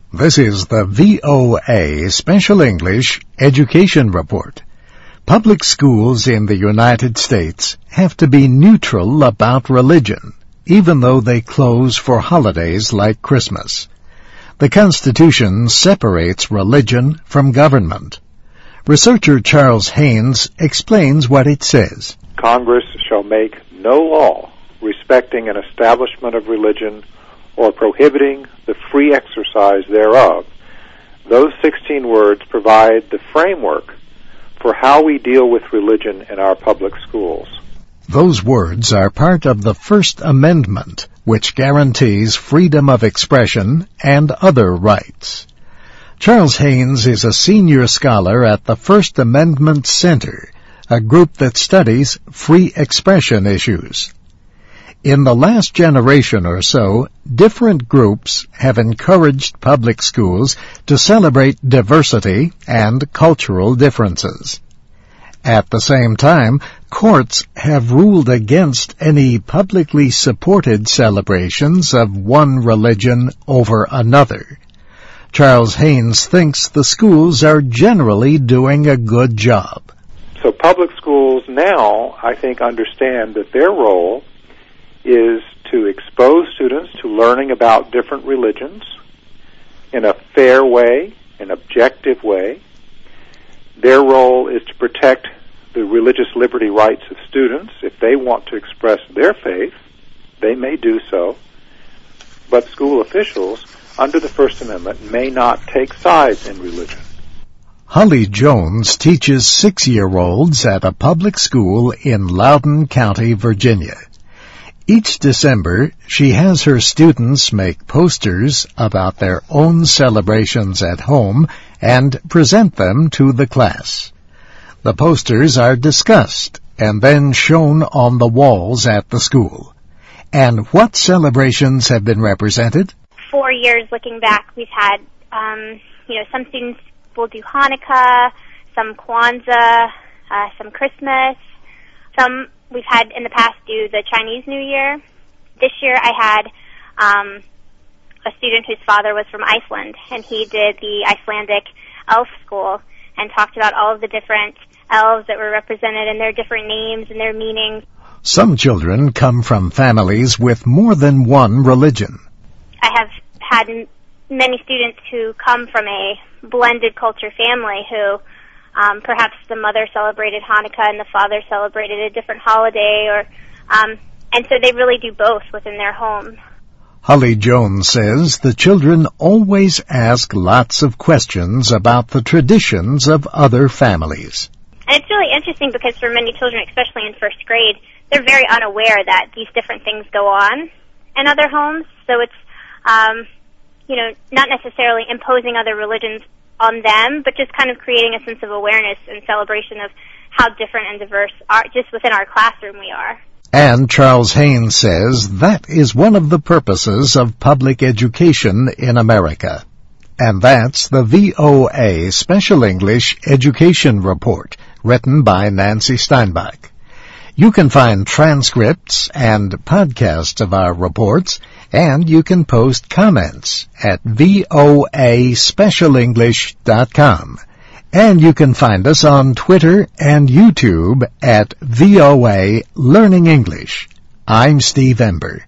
This is the VOA Special English Education Report. Public schools in the United States have to be neutral about religion, even though they close for holidays like Christmas. The Constitution separates religion from government. Researcher Charles Haynes explains what it says. Congress shall make no law respecting an establishment of religion or prohibiting the free exercise thereof. Those 16 words provide the framework for how we deal with religion in our public schools. Those words are part of the First Amendment, which guarantees freedom of expression and other rights. Charles Haynes is a senior scholar at the First Amendment Center, a group that studies free expression issues. In the last generation or so, different groups have encouraged public schools to celebrate diversity and cultural differences. At the same time, courts have ruled against any publicly supported celebrations of one religion over another. Charles Haynes thinks the schools are generally doing a good job. So public schools now, I think, understand that their role is to expose students to learning about different religions in a fair way, an objective way. Their role is to protect the religious liberty rights of students. If they want to express their faith, they may do so. But school officials, under the First Amendment, may not take sides in religion. Holly Jones teaches 6-year-olds at a public school in Loudoun County, Virginia. Each December, she has her students make posters about their own celebrations at home and present them to the class. The posters are discussed and then shown on the walls at the school. And what celebrations have been represented? 4 years looking back, we've had, some students will do Hanukkah, some Kwanzaa, some Christmas, some we've had in the past do the Chinese New Year. This year I had a student whose father was from Iceland, and he did the Icelandic elf school and talked about all of the different elves that were represented and their different names and their meanings. Some children come from families with more than one religion. I have had many students who come from a blended culture family who perhaps the mother celebrated Hanukkah and the father celebrated a different holiday, and so they really do both within their home. Holly Jones says the children always ask lots of questions about the traditions of other families. And it's really interesting because for many children, especially in first grade, they're very unaware that these different things go on in other homes. So it's, not necessarily imposing other religions on them, but just kind of creating a sense of awareness and celebration of how different and diverse just within our classroom we are. And Charles Haynes says that is one of the purposes of public education in America. And that's the VOA Special English Education Report, written by Nancy Steinbach. You can find transcripts and podcasts of our reports, and you can post comments at voaspecialenglish.com. And you can find us on Twitter and YouTube at VOA Learning English. I'm Steve Ember.